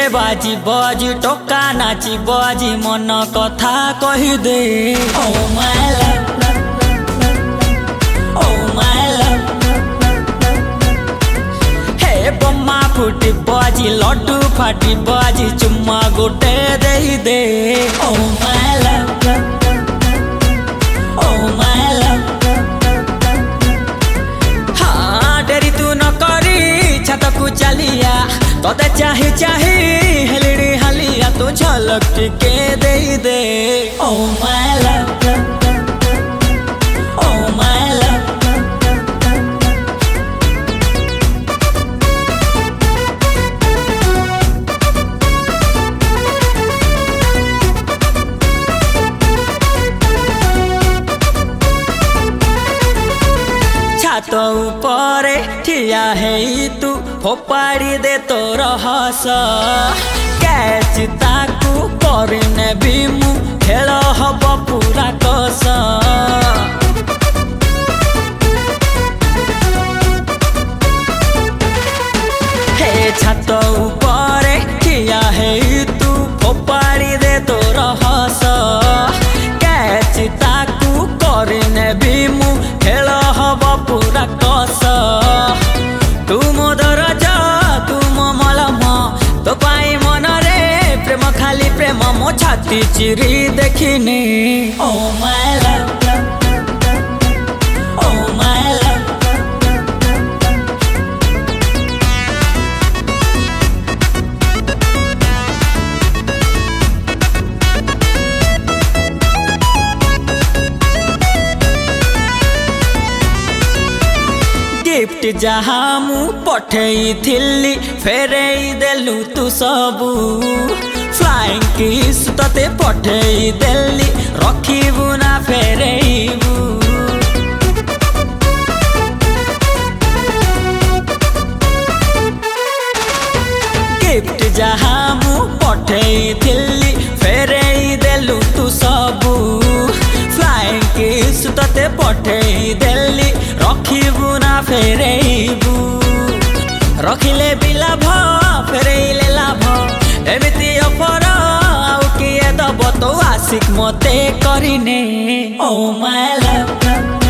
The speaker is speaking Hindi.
बाजी बाजी टोका नाची बाजी मन कथा कही दे। Oh my love, oh my love, हे बम्मा फुटी बाजी लड्डू फाटी बाजी चुम्मा गोटे दे दे। Oh my love, oh my love, हाँ डेरी तू न करी छत को चलिया तोते चाही चाही हेलड़ी हलिया तू झलक के दे दे। Oh my love, oh my love, छात ऊपर ठिया है तू फोपाड़ी दे तोर हस कैच ताकू करने भी मु खेल हब पूरा कस। हे छात ऊपर ठिया है तू फोपाड़ी दे तोर हस कैच ताकू करने भी मु खेल हब पूरा कस। तू मो दरज तू मो मलम तो पाई मन रे प्रेम खाली प्रेम मो छाती चिरी देखिनी। Oh my love, oh my love, gift जहाँ मु पठेई थिली फेरेई देलु तू सबू फ्लाइंग किस तते पठेई देली रखीबू ना फेरेईबू। गिफ्ट जहाँ मु पठेई थिली फेरेई देलु तू सबू फ्लाइंग किस तते पठेई देली रखीबू ना फेरेईबू। रखिले भी लाभ फेरेइले लाभ एमिति अफर आउ किए दब तो आशिक मते करिने। Oh my love,